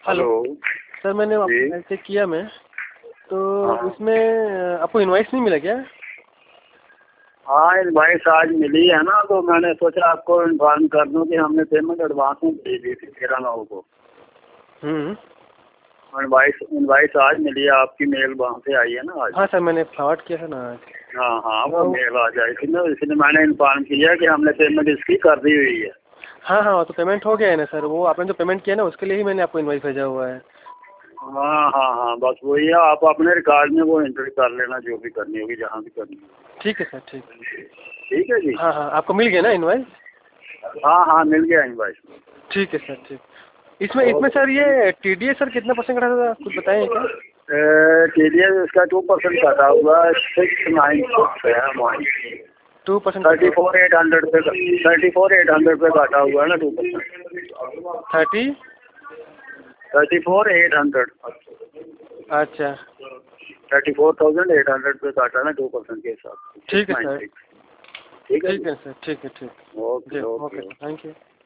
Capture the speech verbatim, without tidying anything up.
Hello sir, मैंने आपको check किया मैं तो हाँ। इसमें आपको इनवाइस नहीं मिला क्या? हाँ इनवाइस आज मिली है ना, तो मैंने सोचा आपको इन्फॉर्म कर दूं कि हमने पेमेंट एडवांस में दे दी थी तेरह नौ को। हम्म। इनवाइस इनवाइस आज मिली है, आपकी मेल वहाँ से आई है ना आज। हाँ सर, मैंने फॉरवर्ड किया था ना आज। हाँ हाँ वो मेल आ जाई थी ना, इसलिए मैंने इन्फॉर्म किया कि हमने पेमेंट इसकी कर दी हुई है। हाँ हाँ, तो पेमेंट हो गया है ना सर, वो आपने जो पेमेंट किया ना उसके लिए ही मैंने आपको इनवाइस भेजा हुआ है। हाँ हाँ हाँ बस वही है, आप अपने रिकॉर्ड में वो एंट्री कर लेना जो भी करनी होगी, जहाँ भी करनी होगी। ठीक है सर, ठीक ठीक है जी। हाँ हाँ, आपको मिल गया ना इनवाइस? हाँ हाँ मिल गया इनवाइस। ठीक है सर, ठीक। इसमें इसमें सर ये टी डी एस सर कितना परसेंट कटा था, कुछ बताएं क्या? टी डी एस इसका टू परसेंट कटा हुआ है, सिक्स नाइन सिक्स है amount. Two percent thirty four eight hundred पे थर्टी फोर एट हंड्रेड पे काटा हुआ है ना two percent. Thirty thirty four eight hundred अच्छा thirty four thousand eight hundred पे काटा ना टू परसेंट के हिसाब से। ठीक है सर, ठीक है ठीक है सर, ठीक है ठीक। Okay okay, okay. Thank you.